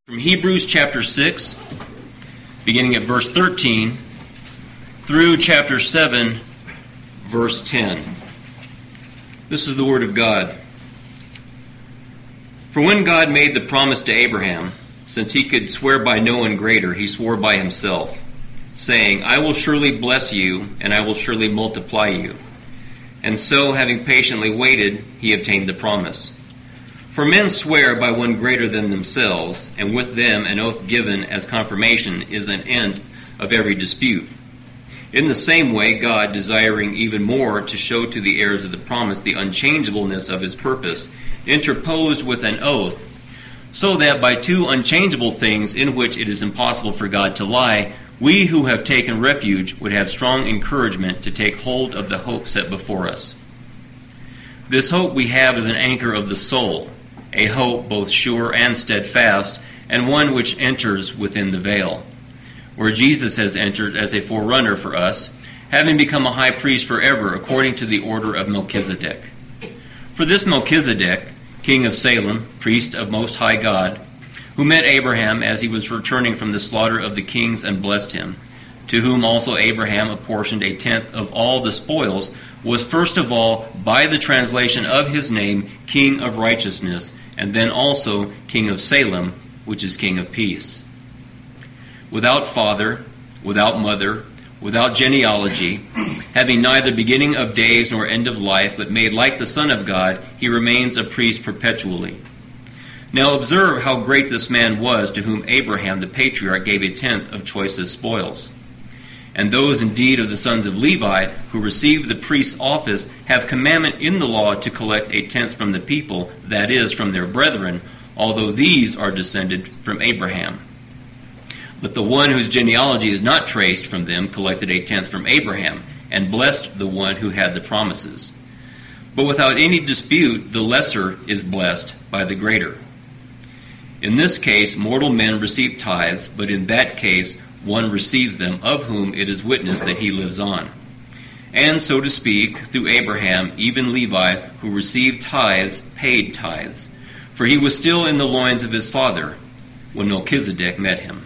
From Hebrews chapter 6, beginning at verse 13, through chapter 7, verse 10. This is the word of God. For when God made the promise to Abraham, since he could swear by no one greater, he swore by himself, saying, I will surely bless you, and I will surely multiply you. And so, having patiently waited, he obtained the promise. For men swear by one greater than themselves, and with them an oath given as confirmation is an end of every dispute. In the same way, God, desiring even more to show to the heirs of the promise the unchangeableness of his purpose, interposed with an oath, so that by two unchangeable things in which it is impossible for God to lie, we who have taken refuge would have strong encouragement to take hold of the hope set before us. This hope we have is an anchor of the soul, a hope both sure and steadfast, and one which enters within the veil, where Jesus has entered as a forerunner for us, having become a high priest forever according to the order of Melchizedek. For this Melchizedek, king of Salem, priest of Most High God, who met Abraham as he was returning from the slaughter of the kings and blessed him, to whom also Abraham apportioned a tenth of all the spoils, was first of all, by the translation of his name, King of Righteousness, and then also King of Salem, which is King of Peace. Without father, without mother, without genealogy, having neither beginning of days nor end of life, but made like the Son of God, he remains a priest perpetually. Now observe how great this man was, to whom Abraham the patriarch gave a tenth of choicest spoils. And those indeed of the sons of Levi who received the priest's office have commandment in the law to collect a tenth from the people, that is, from their brethren, although these are descended from Abraham. But the one whose genealogy is not traced from them collected a tenth from Abraham, and blessed the one who had the promises. But without any dispute, the lesser is blessed by the greater. In this case, mortal men receive tithes, but in that case, one receives them, of whom it is witnessed that he lives on. And so to speak, through Abraham, even Levi, who received tithes, paid tithes. For he was still in the loins of his father when Melchizedek met him.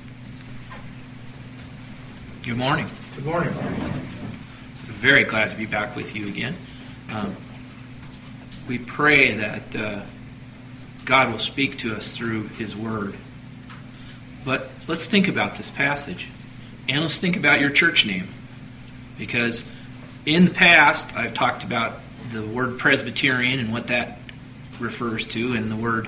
Good morning. Good morning. Very glad to be back with you again. We pray that God will speak to us through his word. But let's think about this passage. And let's think about your church name. Because in the past, I've talked about the word Presbyterian and what that refers to, and the word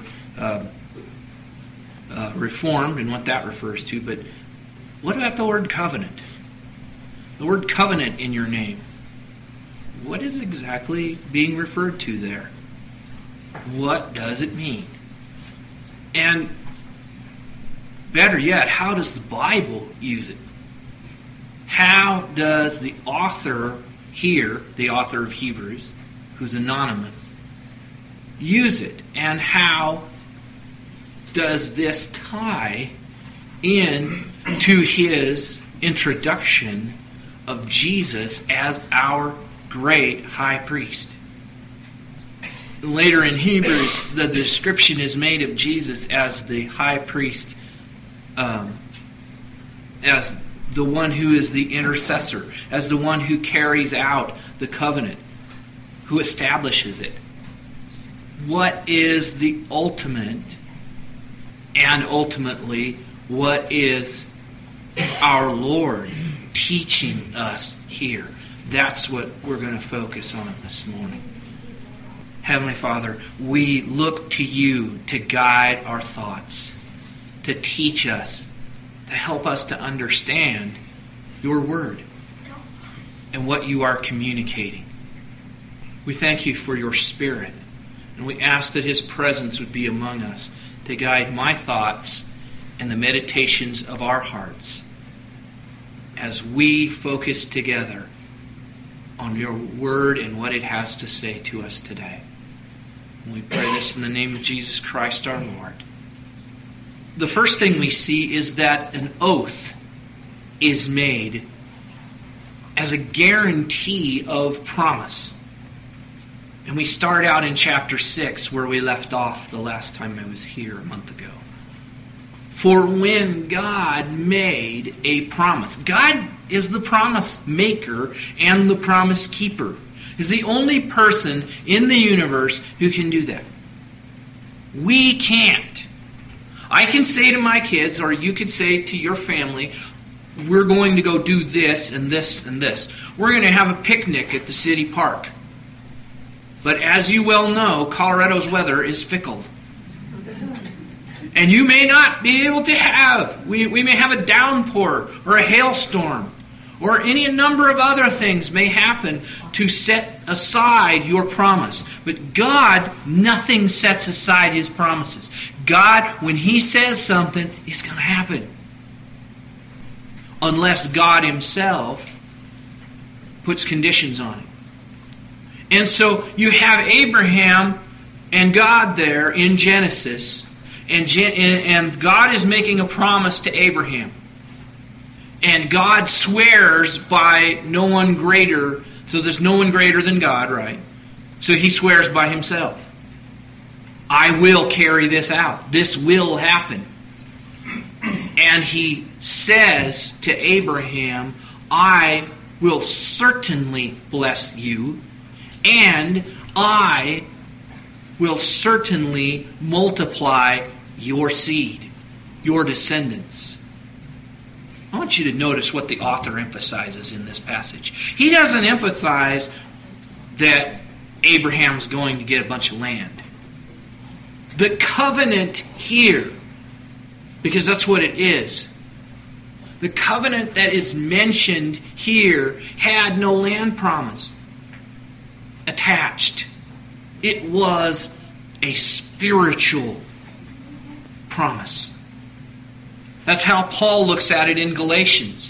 Reformed and what that refers to. But what about the word covenant? The word covenant in your name. What is exactly being referred to there? What does it mean? And better yet, how does the Bible use it? How does the author here, the author of Hebrews, who's anonymous, use it? And how does this tie in to his introduction of Jesus as our great high priest? Later in Hebrews, the description is made of Jesus as the high priest, as the one who is the intercessor, as the one who carries out the covenant, who establishes it. What is the ultimate, and ultimately, what is our Lord teaching us here? That's what we're going to focus on this morning. Heavenly Father, we look to you to guide our thoughts, to teach us, to help us to understand your word and what you are communicating. We thank you for your Spirit, and we ask that his presence would be among us to guide my thoughts and the meditations of our hearts as we focus together on your word and what it has to say to us today. And we pray this in the name of Jesus Christ our Lord. The first thing we see is that an oath is made as a guarantee of promise. And we start out in chapter 6 where we left off the last time I was here a month ago. for when God made a promise. God is the promise maker and the promise keeper. He's the only person in the universe who can do that. We can't. I can say to my kids, or you could say to your family, we're going to go do this and this and this. We're going to have a picnic at the city park. But as you well know, Colorado's weather is fickle. And you may not be able to have. We may have a downpour or a hailstorm. Or any number of other things may happen to set aside your promise. But God, nothing sets aside His promises. God, when He says something, it's going to happen. Unless God Himself puts conditions on it. And so you have Abraham and God there in Genesis. And God is making a promise to Abraham. And God swears by no one greater. So there's no one greater than God, right? So He swears by Himself. I will carry this out. This will happen. And He says to Abraham, I will certainly bless you, and I will certainly multiply your seed, your descendants. I want you to notice what the author emphasizes in this passage. He doesn't emphasize that Abraham's going to get a bunch of land. The covenant here, because that's what it is. The covenant that is mentioned here had no land promise attached. It was a spiritual promise. That's how Paul looks at it in Galatians.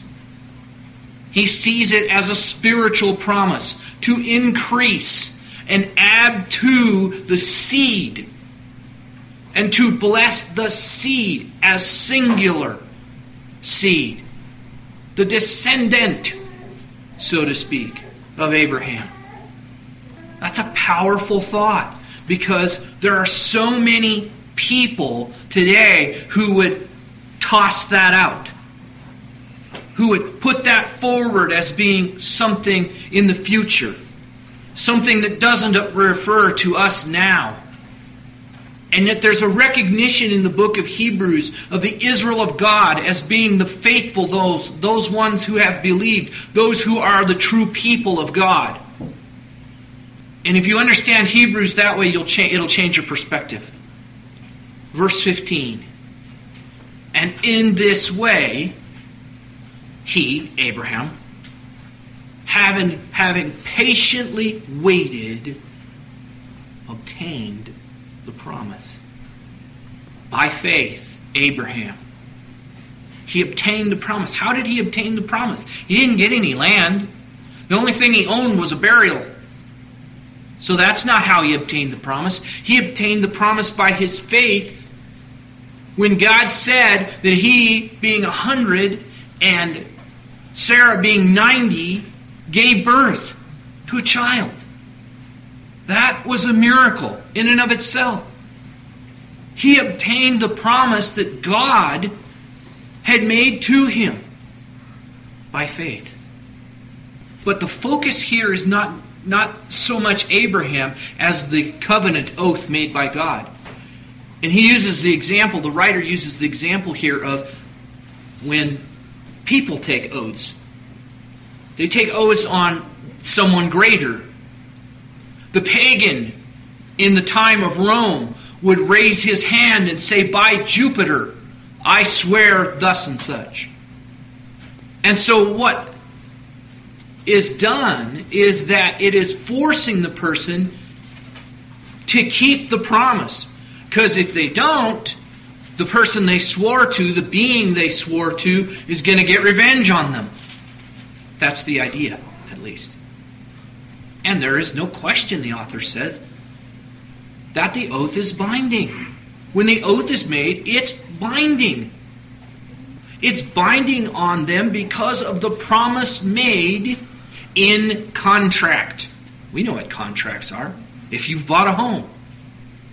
He sees it as a spiritual promise to increase and add to the seed, and to bless the seed as singular seed, the descendant, so to speak, of Abraham. That's a powerful thought, because there are so many people today who would toss that out, who would put that forward as being something in the future, something that doesn't refer to us now. And yet there's a recognition in the book of Hebrews of the Israel of God as being the faithful, those ones who have believed, those who are the true people of God. And if you understand Hebrews that way, it'll change your perspective. Verse 15. And in this way, he, Abraham, having patiently waited, obtained the promise. By faith, Abraham. He obtained the promise. How did he obtain the promise? He didn't get any land. The only thing he owned was a burial. So that's not how he obtained the promise. He obtained the promise by his faith when God said that he, being 100 and Sarah being 90, gave birth to a child. That was a miracle in and of itself. He obtained the promise that God had made to him by faith. But the focus here is not so much Abraham as the covenant oath made by God. And he uses the example, the writer uses the example here of when people take oaths. They take oaths on someone greater. The pagan in the time of Rome would raise his hand and say, by Jupiter, I swear thus and such. And so what is done is that it is forcing the person to keep the promise. Because if they don't, the person they swore to, the being they swore to, is going to get revenge on them. That's the idea, at least. And there is no question, the author says, that the oath is binding. When the oath is made, it's binding. It's binding on them because of the promise made in contract. We know what contracts are. If you've bought a home,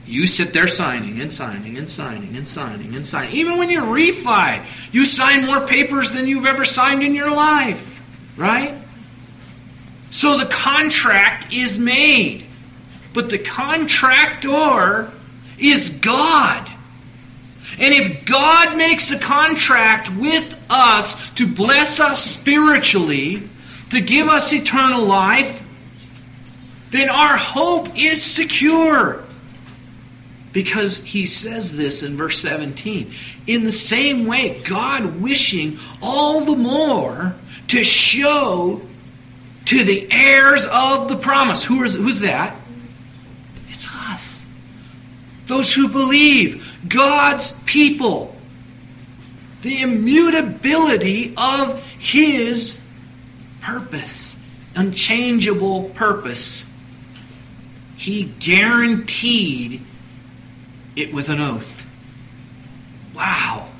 You sit there signing and signing and signing and signing and signing. Even when you refi, you sign more papers than you've ever signed in your life. Right? So the contract is made. But the contractor is God. And if God makes a contract with us to bless us spiritually, to give us eternal life, then our hope is secure. Because he says this in verse 17. In the same way, God wishing all the more to show to the heirs of the promise. Who's that? It's us. Those who believe. God's people. The immutability of his purpose. Unchangeable purpose. He guaranteed it with an oath. Wow.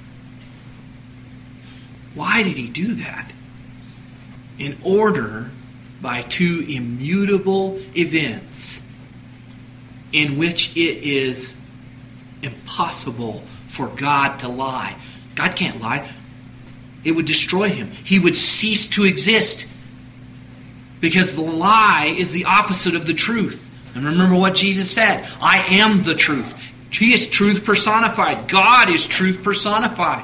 Why did he do that? In order, by two immutable events, in which it is impossible for God to lie. God can't lie. It would destroy him. He would cease to exist. Because the lie is the opposite of the truth. And remember what Jesus said. I am the truth. He is truth personified. God is truth personified.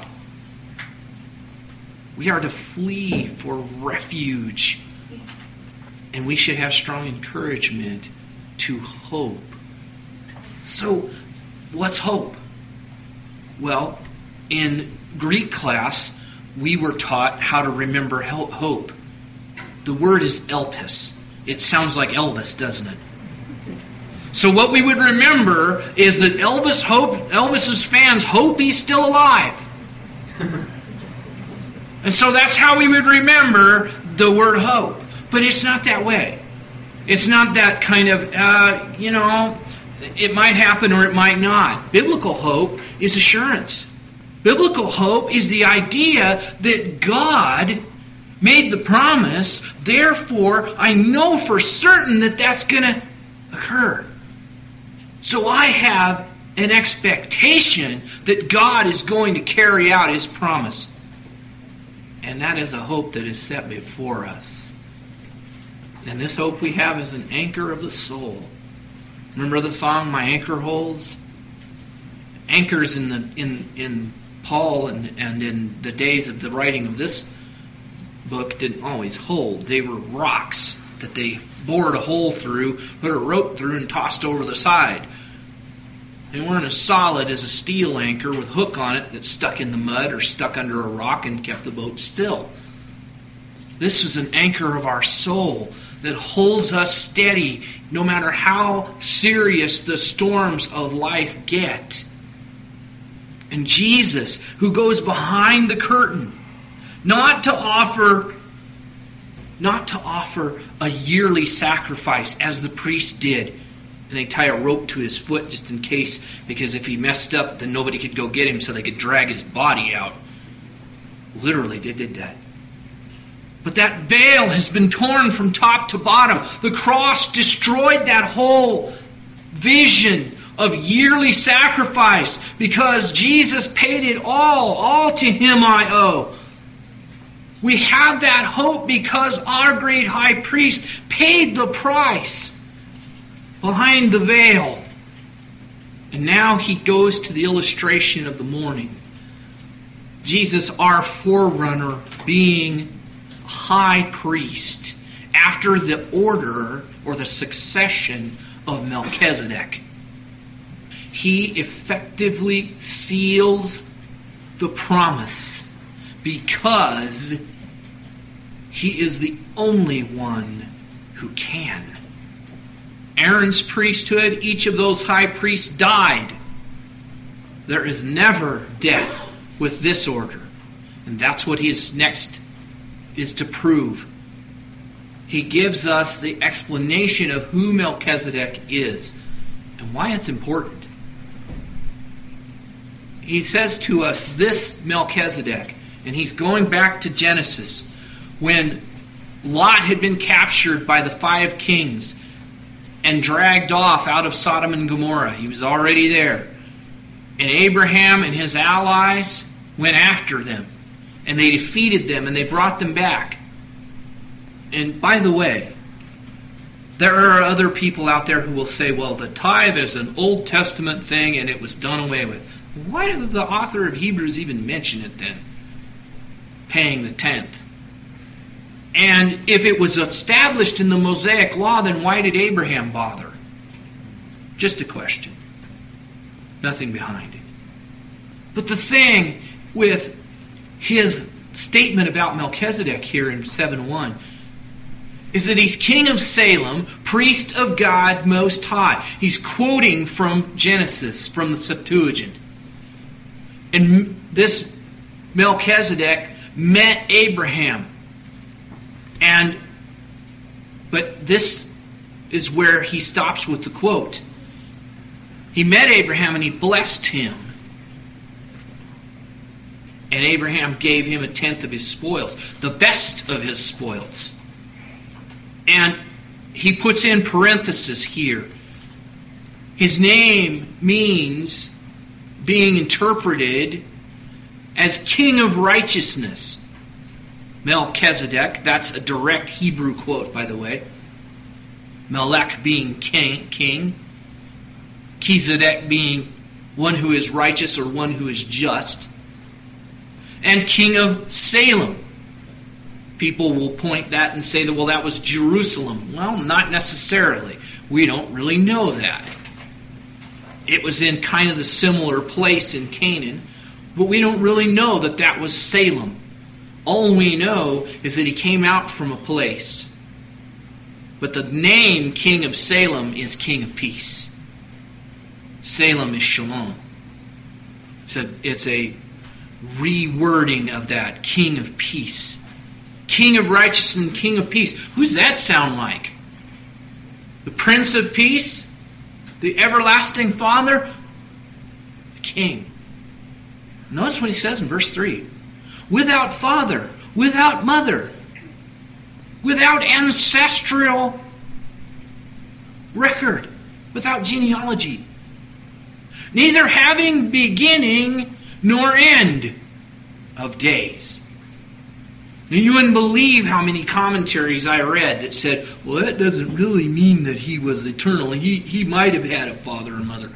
We are to flee for refuge. And we should have strong encouragement to hope. So, what's hope? Well, in Greek class, we were taught how to remember hope. The word is elpis. It sounds like Elvis, doesn't it? So what we would remember is that Elvis's fans hope he's still alive. And so that's how we would remember the word hope. But it's not that way. It's not that kind of, it might happen or it might not. Biblical hope is assurance. Biblical hope is the idea that God made the promise, therefore I know for certain that that's going to occur. So I have an expectation that God is going to carry out his promise. And that is a hope that is set before us. And this hope we have is an anchor of the soul. Remember the song, My Anchor Holds? Anchors in Paul and in the days of the writing of this book didn't always hold. They were rocks that they bored a hole through, put a rope through, and tossed over the side. They weren't as solid as a steel anchor with a hook on it that stuck in the mud or stuck under a rock and kept the boat still. This is an anchor of our soul that holds us steady no matter how serious the storms of life get. And Jesus, who goes behind the curtain, not to offer a yearly sacrifice as the priest did. And they tie a rope to his foot just in case, because if he messed up, then nobody could go get him so they could drag his body out. Literally, they did that. But that veil has been torn from top to bottom. The cross destroyed that whole vision of yearly sacrifice because Jesus paid it all. All to him I owe. We have that hope because our great high priest paid the price behind the veil. And now he goes to the illustration of the morning. Jesus, our forerunner, being high priest after the order or the succession of Melchizedek. He effectively seals the promise because he is the only one who can. Aaron's priesthood, each of those high priests died. There is never death with this order. And that's what his next is to prove. He gives us the explanation of who Melchizedek is and why it's important. He says to us, this Melchizedek, and he's going back to Genesis, when Lot had been captured by the 5 kings, and dragged off out of Sodom and Gomorrah. He was already there. And Abraham and his allies went after them. And they defeated them and they brought them back. And by the way, there are other people out there who will say, well, the tithe is an Old Testament thing and it was done away with. Why did the author of Hebrews even mention it then? Paying the tenth. And if it was established in the Mosaic law, then why did Abraham bother? Just a question. Nothing behind it. But the thing with his statement about Melchizedek here in 7:1 is that he's king of Salem, priest of God Most High. He's quoting from Genesis, from the Septuagint. And this Melchizedek met Abraham. But this is where he stops with the quote. He met Abraham and he blessed him. And Abraham gave him a tenth of his spoils, the best of his spoils. And he puts in parenthesis here. His name means being interpreted as king of righteousness. Melchizedek, that's a direct Hebrew quote, by the way. Melech being king. Chizedek being one who is righteous or one who is just. And king of Salem. People will point that and say that, well, that was Jerusalem. Well, not necessarily. We don't really know that. It was in kind of the similar place in Canaan, but we don't really know that that was Salem. All we know is that he came out from a place. But the name King of Salem is King of Peace. Salem is Shalom. It's a rewording of that, King of Peace. King of Righteousness and King of Peace. Who's that sound like? The Prince of Peace? The Everlasting Father? The King. Notice what he says in verse 3. Without father, without mother, without ancestral record, without genealogy, neither having beginning nor end of days. Now, you wouldn't believe how many commentaries I read that said, well, that doesn't really mean that he was eternal. He might have had a father and mother.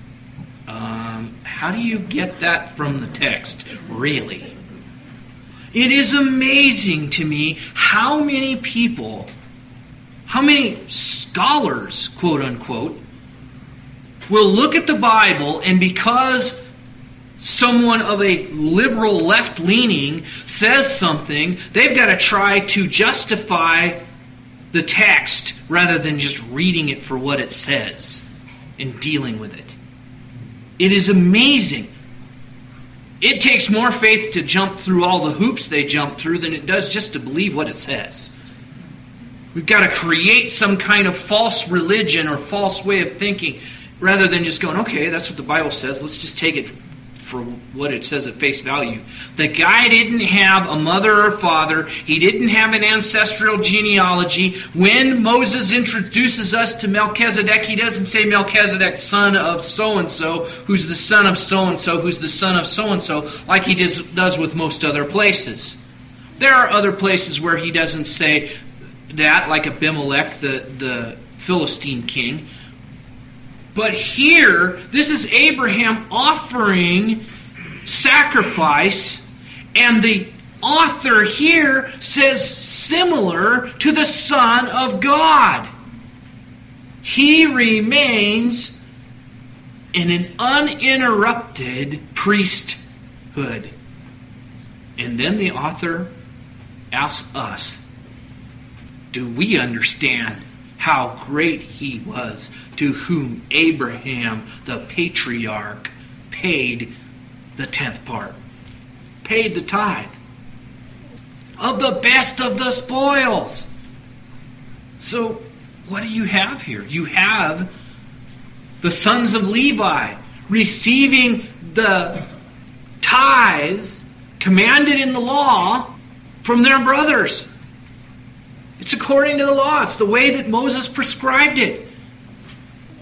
How do you get that from the text, really? It is amazing to me how many people, how many scholars, quote unquote, will look at the Bible and because someone of a liberal left-leaning says something, they've got to try to justify the text rather than just reading it for what it says and dealing with it. It is amazing. It takes more faith to jump through all the hoops they jump through than it does just to believe what it says. We've got to create some kind of false religion or false way of thinking rather than just going, okay, that's what the Bible says. Let's just take it for what it says at face value. The guy didn't have a mother or father. He didn't have an ancestral genealogy. When Moses introduces us to Melchizedek, he doesn't say Melchizedek, son of so-and-so, who's the son of so-and-so, who's the son of so-and-so, like he does with most other places. There are other places where he doesn't say that, like Abimelech, the Philistine king. But here, this is Abraham offering sacrifice, and the author here says similar to the Son of God. He remains in an uninterrupted priesthood. And then the author asks us, do we understand how great he was, to whom Abraham, the patriarch, paid the 10th part, paid the tithe of the best of the spoils? So, what do you have here? You have the sons of Levi receiving the tithes commanded in the law from their brothers. It's according to the law. It's the way that Moses prescribed it.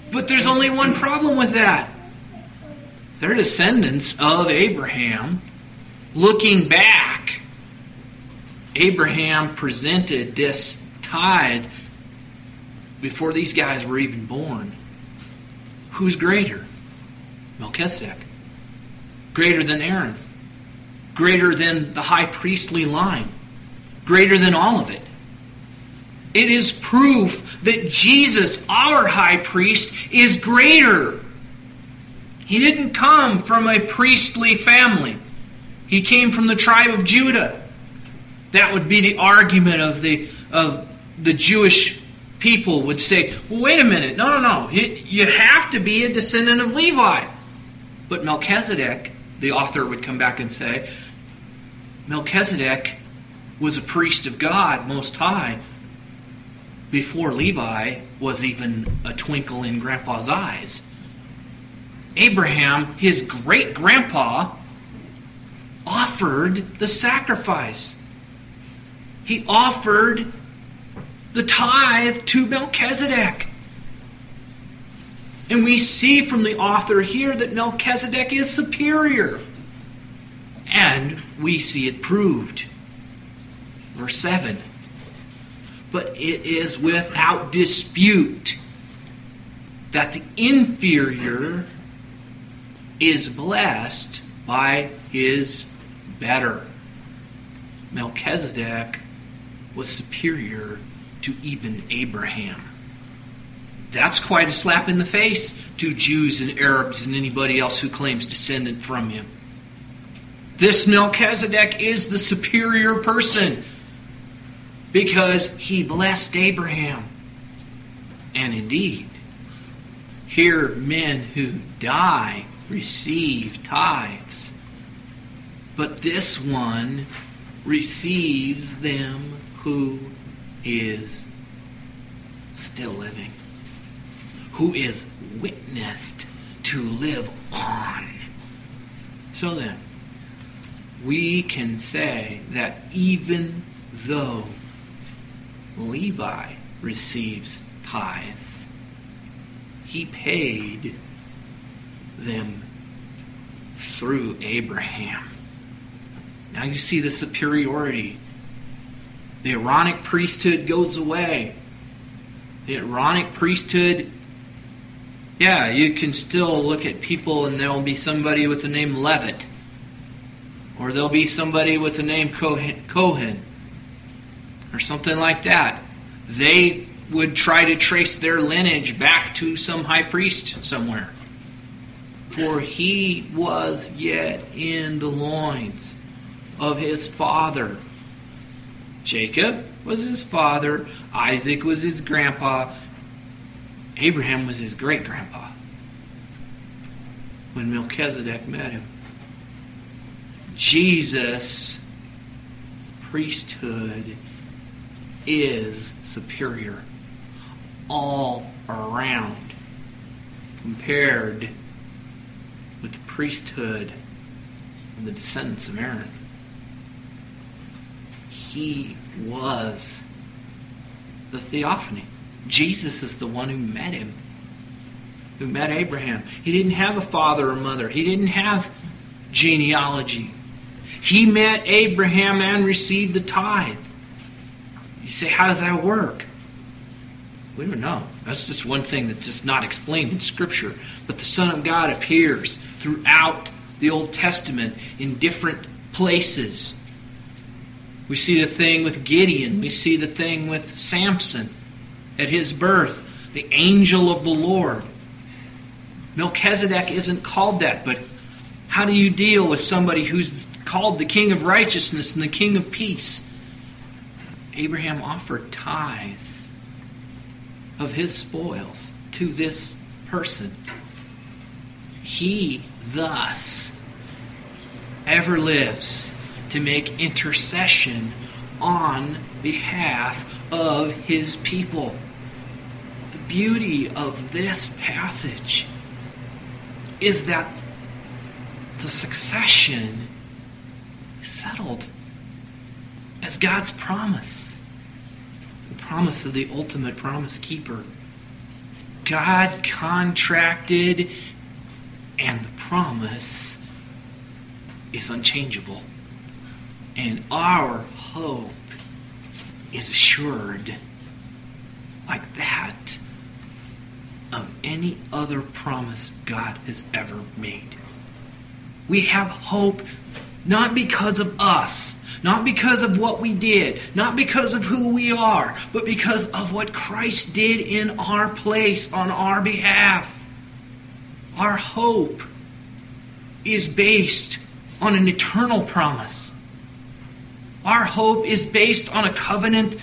But there's only one problem with that. They're descendants of Abraham. Looking back, Abraham presented this tithe before these guys were even born. Who's greater? Melchizedek. Greater than Aaron. Greater than the high priestly line. Greater than all of it. It is proof that Jesus, our high priest, is greater. He didn't come from a priestly family. He came from the tribe of Judah. That would be the argument of the Jewish people would say, well, wait a minute, no. You have to be a descendant of Levi. But Melchizedek, the author would come back and say, Melchizedek was a priest of God Most High before Levi was even a twinkle in Grandpa's eyes. Abraham, his great-grandpa, offered the sacrifice. He offered the tithe to Melchizedek. And we see from the author here that Melchizedek is superior. And we see it proved. Verse 7. But it is without dispute that the inferior is blessed by his better. Melchizedek was superior to even Abraham. That's quite a slap in the face to Jews and Arabs and anybody else who claims descendant from him. This Melchizedek is the superior person because he blessed Abraham. And indeed, here men who die receive tithes. But this one receives them who is still living, who is witnessed to live on. So then, we can say that even though Levi receives tithes, he paid them through Abraham. Now you see the superiority. The Aaronic priesthood goes away. The Aaronic priesthood, yeah, you can still look at people and there'll be somebody with the name Levitt. Or there'll be somebody with the name Cohen. Or something like that. They would try to trace their lineage back to some high priest somewhere. For he was yet in the loins of his father. Jacob was his father. Isaac was his grandpa. Abraham was his great-grandpa when Melchizedek met him. Jesus' priesthood is superior all around compared with the priesthood of the descendants of Aaron. He was the theophany. Jesus is the one who met him, who met Abraham. He didn't have a father or mother. He didn't have genealogy. He met Abraham and received the tithe. You say, how does that work? We don't know. That's just one thing that's just not explained in Scripture. But the Son of God appears throughout the Old Testament in different places. We see the thing with Gideon. We see the thing with Samson at his birth. The angel of the Lord. Melchizedek isn't called that, but how do you deal with somebody who's called the King of Righteousness and the King of Peace? Abraham offered tithes of his spoils to this person. He thus ever lives to make intercession on behalf of his people. The beauty of this passage is that the succession is settled as God's promise. The promise of the ultimate promise keeper. God contracted, and the promise is unchangeable. And our hope is assured like that of any other promise God has ever made. We have hope not because of us, not because of what we did, not because of who we are, but because of what Christ did in our place on our behalf. Our hope is based on an eternal promise. Our hope is based on a covenant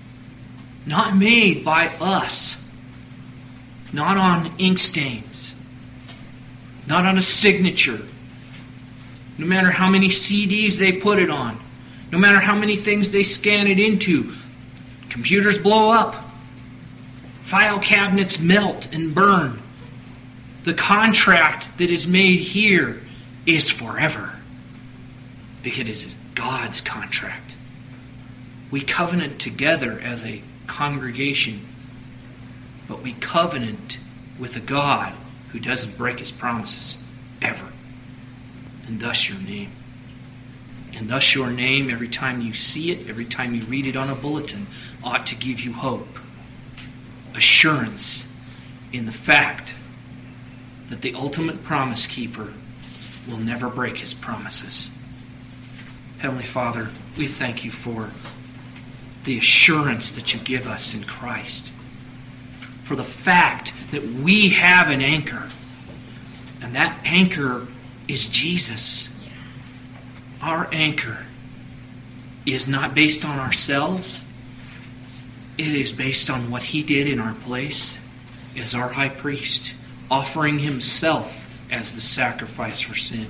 not made by us, not on ink stains, not on a signature, no matter how many CDs they put it on, no matter how many things they scan it into. Computers blow up. File cabinets melt and burn. The contract that is made here is forever, because it is God's contract. We covenant together as a congregation, but we covenant with a God who doesn't break his promises ever. And thus your name. And thus your name, every time you see it, every time you read it on a bulletin, ought to give you hope, assurance in the fact that the ultimate promise keeper will never break his promises. Heavenly Father, we thank you for the assurance that you give us in Christ, for the fact that we have an anchor, and that anchor is Jesus. Our anchor is not based on ourselves. It is based on what he did in our place as our high priest, offering himself as the sacrifice for sin,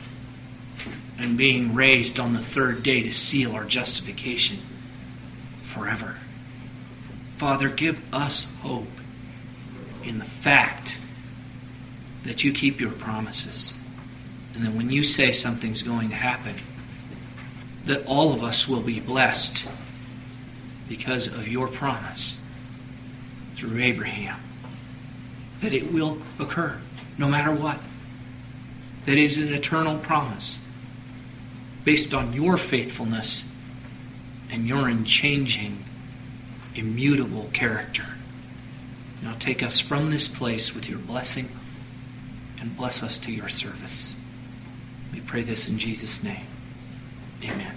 and being raised on the third day to seal our justification forever. Father, give us hope in the fact that you keep your promises, and that when you say something's going to happen, that all of us will be blessed because of your promise through Abraham, that it will occur no matter what. That is an eternal promise based on your faithfulness and your unchanging, immutable character. Now take us from this place with your blessing and bless us to your service. We pray this in Jesus' name. Amen.